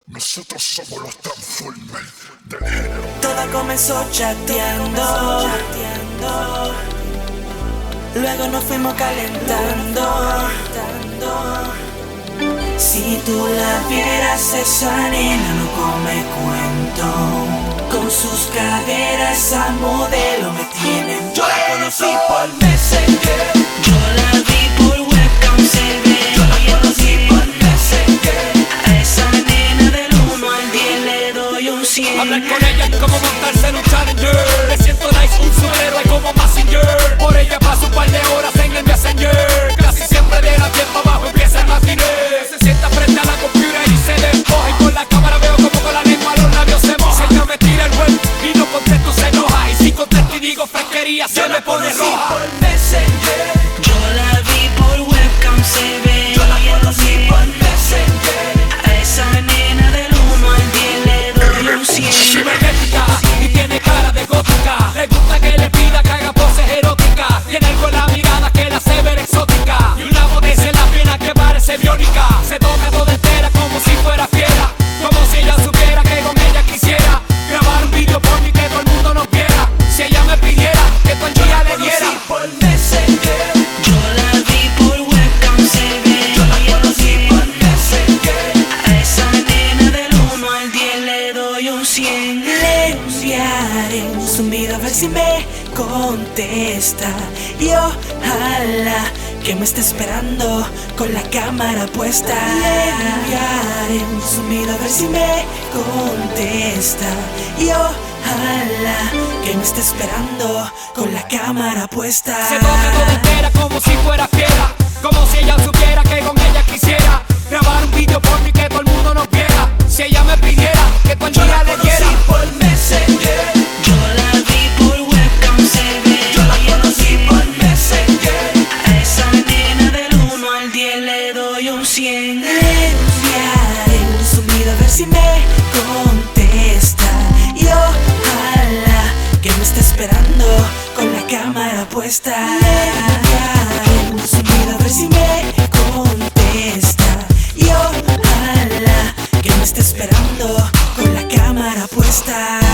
Nosotros somos los Transformers del género. Todo comenzó chateando, luego nos fuimos calentando. Si tú la vieras, esa nena no come cuento. Con sus caderas, esa modelo me tienen. Yo la conocí por Messenger, yo la vi por webcam, se ve. Yo la conocí por Messenger. A esa nena del 1 al 10 le doy un 100. Hablar con ella es como montarse en un Challenger. Me siento nice, un superhéroe como Mazinger. Por ella paso un par de horas en el Messenger. Casi siempre de la tiempo abajo empieza el matiné. Se sienta frente a la computer y se despoja. Y por la cámara veo como con la lengua los labios se moja. Ella me tira el web y no contesto, se enoja. Y si contesto y digo fresquería, se me pone roja. Por Messenger, yo la vi por webcam, se ve. Yo la conocí por Messenger. A esa nena del 1 al 10 le doy un 100. Cibernética y tiene cara de gótica. Le gusta que le pida que haga poses eróticas. Tiene algo en la mirada que la hace ver exótica. Y una botella en la pierna que parece biónica. Se toca toda entera como si fuera fiera. Como si ella supiera que con ella quisiera grabar un video por mí que todo el mundo nos viera. Si ella me pidiera que todo el día le diera. Por Messenger, yo la vi por webcam, se ve. Yo la conocí por Messenger. A esa nena del 1 al 10 le doy un 100. Le enviaré un zumbido a ver si me contesta. Y ojalá que me esté esperando con la cámara puesta. Le enviaré un zumbido a ver si me contesta. Y ojalá que me esté esperando con la cámara puesta. Se toca toda entera como si fuera fiera. Como si ella supiera que con ella quisiera grabar un video por mí que todo el mundo nos viera. Si ella me pidiera que todo el día le diera. Por Messenger, yo la vi por webcam, se ve. Yo la conocí por Messenger. A esa nena del 1 al 10 le doy un 100. Le enviaré un zumbido a ver si me contesta. Y ojalá que me esté esperando con la cámara puesta. Le enviaré un zumbido a ver si me contesta. Y ojalá que me esté esperando con la cámara puesta.